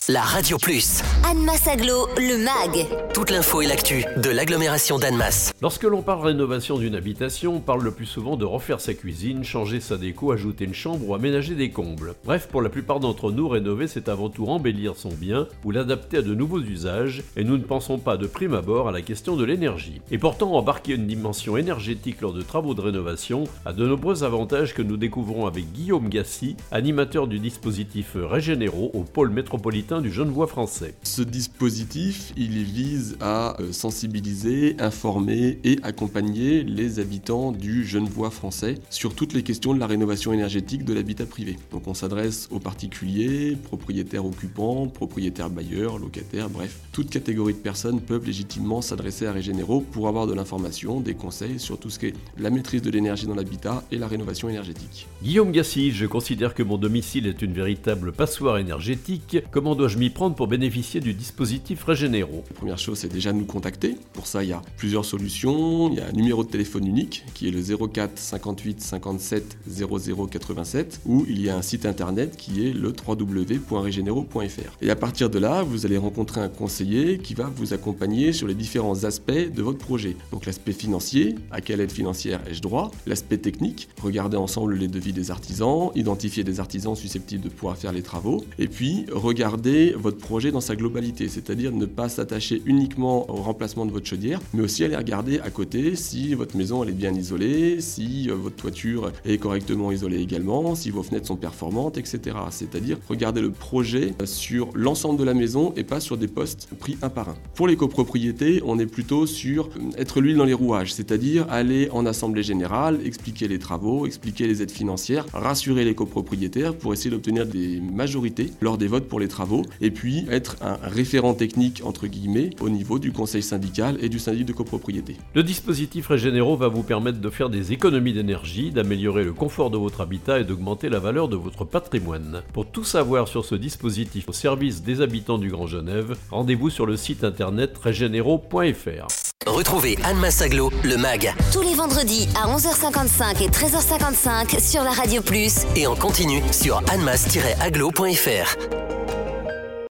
la Radio Plus. Annemasse Agglo, le MAG. Toute l'info et l'actu de l'agglomération d'Annemasse. Lorsque l'on parle rénovation d'une habitation, on parle le plus souvent de refaire sa cuisine, changer sa déco, ajouter une chambre ou aménager des combles. Bref, pour la plupart d'entre nous, rénover c'est avant tout embellir son bien ou l'adapter à de nouveaux usages, et nous ne pensons pas de prime abord à la question de l'énergie. Et pourtant, embarquer une dimension énergétique lors de travaux de rénovation a de nombreux avantages que nous découvrons avec Guillaume Gassi, animateur du dispositif Régénéro au pôle métropolitain du Genevois français. Ce dispositif, il vise à sensibiliser, informer et accompagner les habitants du Genevois français sur toutes les questions de la rénovation énergétique de l'habitat privé. Donc on s'adresse aux particuliers, propriétaires occupants, propriétaires bailleurs, locataires, bref, toute catégorie de personnes peuvent légitimement s'adresser à Régénéro pour avoir de l'information, des conseils sur tout ce qui est la maîtrise de l'énergie dans l'habitat et la rénovation énergétique. Guillaume Gassi, je considère que mon domicile est une véritable passoire énergétique. Comment dois-je m'y prendre pour bénéficier du dispositif Régénéro ? La première chose, c'est déjà de nous contacter. Pour ça, il y a plusieurs solutions. Il y a un numéro de téléphone unique qui est le 04 58 57 00 87 ou il y a un site internet qui est le www.regenero.fr. Et à partir de là, vous allez rencontrer un conseiller qui va vous accompagner sur les différents aspects de votre projet. Donc l'aspect financier, à quelle aide financière ai-je droit ? L'aspect technique, regarder ensemble les devis des artisans, identifier des artisans susceptibles de pouvoir faire les travaux et puis regarder votre projet dans sa globalité, c'est-à-dire ne pas s'attacher uniquement au remplacement de votre chaudière, mais aussi aller regarder à côté si votre maison elle est bien isolée, si votre toiture est correctement isolée également, si vos fenêtres sont performantes, etc. C'est-à-dire regarder le projet sur l'ensemble de la maison et pas sur des postes pris un par un. Pour les copropriétés, on est plutôt sur être l'huile dans les rouages, c'est-à-dire aller en assemblée générale, expliquer les travaux, expliquer les aides financières, rassurer les copropriétaires pour essayer d'obtenir des majorités lors des votes pour les travaux et puis être un référent technique entre guillemets au niveau du conseil syndical et du syndic de copropriété. Le dispositif Régénéro va vous permettre de faire des économies d'énergie, d'améliorer le confort de votre habitat et d'augmenter la valeur de votre patrimoine. Pour tout savoir sur ce dispositif au service des habitants du Grand Genève, rendez-vous sur le site internet regenero.fr. Retrouvez Annemasse Agglo, le MAG. Tous les vendredis à 11h55 et 13h55 sur la Radio Plus. Et en continu sur annemasse-agglo.fr.